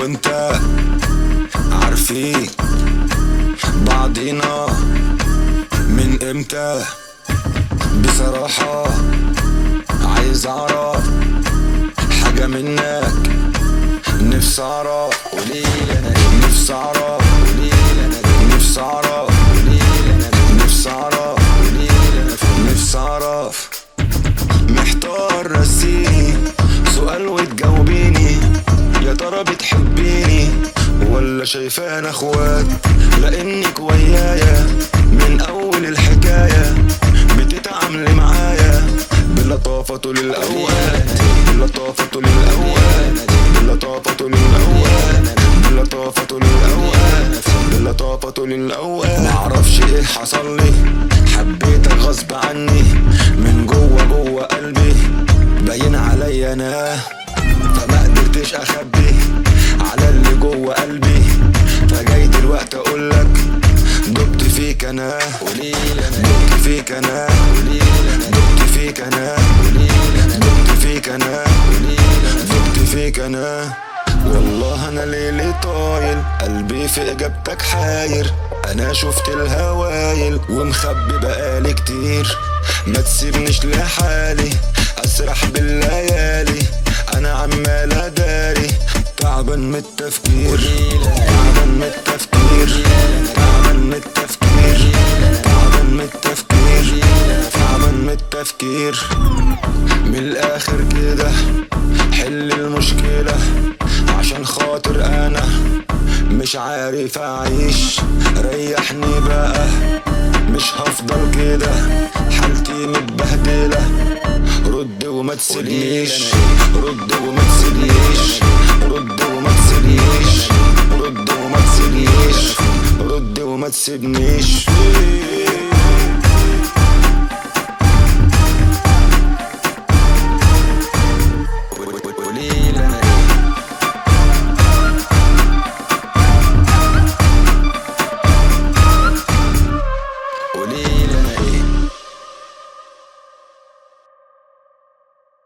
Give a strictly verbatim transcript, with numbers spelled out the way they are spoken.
وانت عارفين بعضينا من امتى. بصراحة عايز اعرف حاجة منك، نفسي اعرف قوليلي انا، نفسي اعرف قوليلي انا، نفسي اعرف قوليلي انا، نفسي اعرف قوليلي انا، نفسي اعرف. محتار رسيني سؤال وتجاوبيني، يا ترى بتحبيني ولا شايفانا اخوات؟ لانك ويايا من اول الحكاية بتتعاملي معايا بلطافة طول الاوقات، بلطافة طول الاوقات، بلطافة طول الاوقات، بلطافة طول الاوقات، بلطافة طول الاوقات. معرفش ايه حصل لي، حبيتك غصب عني من جوه جوه قلبي، باين عليا انا فما قدرتش اخبي على اللي جوه قلبي، فجاي دلوقتي اقولك دبت فيك انا، دبت فيك انا، دبت فيك انا، دبت فيك انا، دبت فيك انا. والله انا ليلي طايل قلبي في اجابتك حاير، انا شفت الهوايل ومخبي بقالي كتير، ما تسيبنيش لحالي اسرح بالليالي، انا عمال اداري تعبان من التفكير، تعبان من التفكير، تعبان من التفكير، تعبان من التفكير، تعبان من التفكير. من الاخر كده حل المشكلة عشان خاطر انا مش عارف اعيش، ريحني بقى مش هفضل كده حالتي متبهدلة، رد وما تسيبنيش، رد وما تسيبنيش، رد وما تسيبنيش، رد وما تسيبنيش، رد وما تسيبنيش.